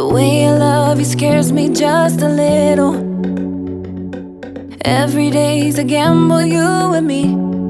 The way I love you scares me just a little. Every day's a gamble, you and me.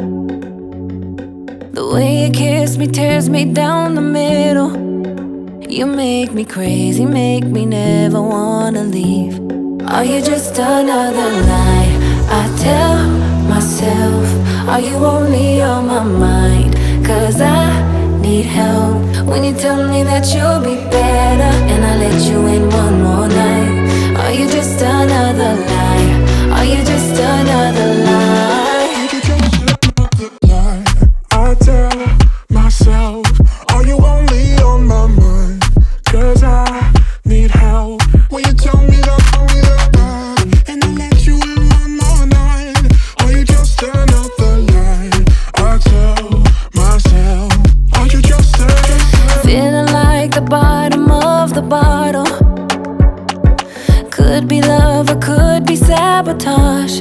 The way you kiss me tears me down the middle. You make me crazy, make me never wanna leave. Are you just another lie I tell myself? Are you only on my mind? 'Cause I need help. When you tell me that you'll be better and I let you in one more night. Are you just another lie? Are you just another lie? Lie I tell myself. Are you only on my mind? 'Cause I need help. When you tell me that I'm bad and I let you in one more night. Are you just another lie I tell myself? Are you just feeling like the bottom of the bottle? Could be love or could be sabotage.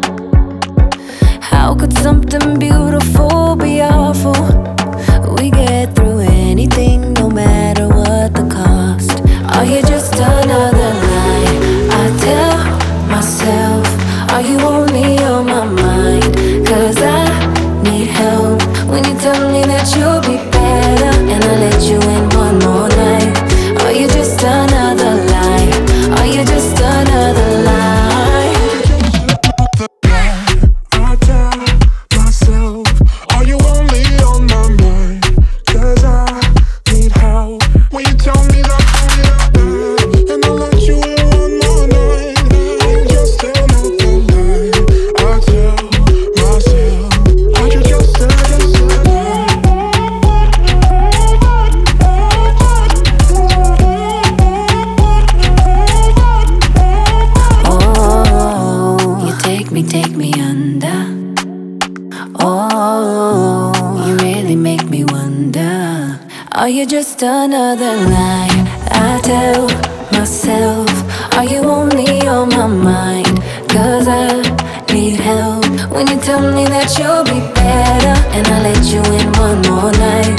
How could something beautiful be awful? We get through anything, no matter what the cost. Are you just another lie I tell myself? Are you only on my mind? 'Cause I need help. When you tell me that you'll be better and I let you in one more night. Are you just another lie? Are you just another lie? I tell myself. Are you only on my mind? 'Cause I need help. When you tell me that I'm bad and I let you in one more night. Are you just another lie I tell myself? Are you just another lie? Oh, you take me under. Oh, you really make me wonder. Are you just another lie I tell myself? Are you only on my mind? 'Cause I need help. When you tell me that you'll be better and I let you in one more night.